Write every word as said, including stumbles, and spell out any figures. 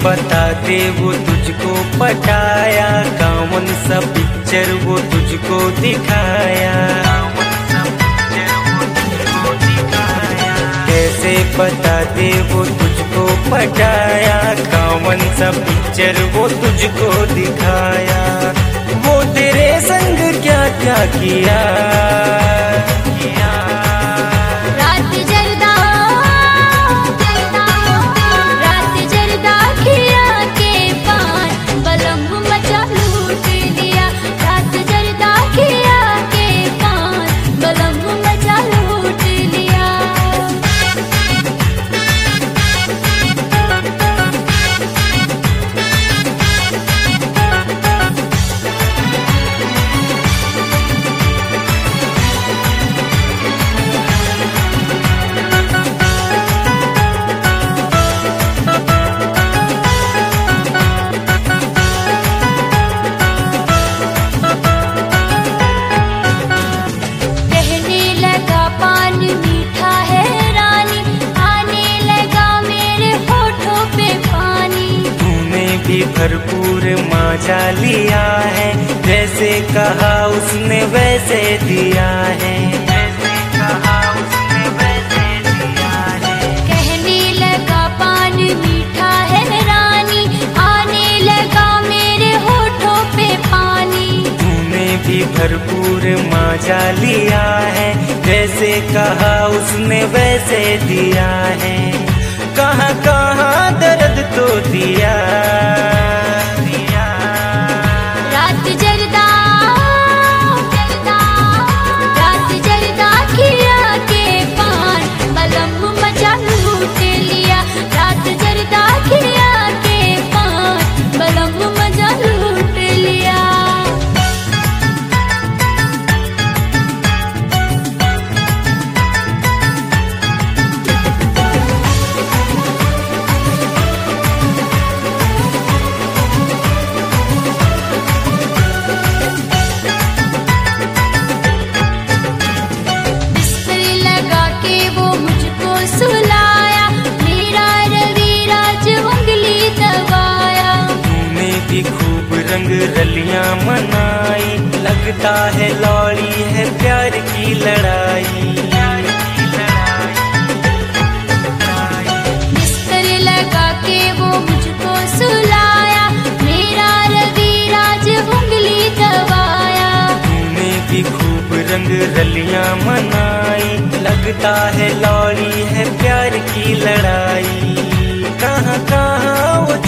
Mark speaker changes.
Speaker 1: बता दे वो तुझको पटाया, कौन सा पिक्चर वो तुझको दिखाया। कैसे बता दे वो तुझको पटाया, कौन सा पिक्चर वो तुझको दिखाया। वो तेरे संग क्या क्या किया, किया।
Speaker 2: रात जरदा रात जरदा खिया के पान बलम मचा लूट लिया। रात जरदा खिया के पान बलम मचा लूट लिया।
Speaker 1: भरपूर मजा लिया है, जैसे कहा उसने वैसे दिया है, जैसे कहा उसने वैसे दिया है।
Speaker 2: कहने लगा पान मीठा है रानी, आने लगा मेरे होठों पे पानी।
Speaker 1: तूने भी भरपूर मजा लिया है, जैसे कहा उसने वैसे दिया है। कहाँ कहाँ दर्द तो दिया, दिया।
Speaker 2: रात जरदा रात जरदा खिया के पान बलम मचा लूट लिया। रात जरदा खिया के पान बलम मचा लूट लिया। सुलाया मेरा रविराज उंगली दबाया।
Speaker 1: तूने भी खूब रंग रलियां मनाई, लगता है लौड़ी है प्यार की लड़ाई।
Speaker 2: बिस्तर लगा के वो मुझको सुलाया, मेरा रविराज उंगली दबाया।
Speaker 1: तूने भी खूब रंग रलियां मनाई, लगता है लौड़ी है प्यार की लड़ाई। कहाँ कहाँ वो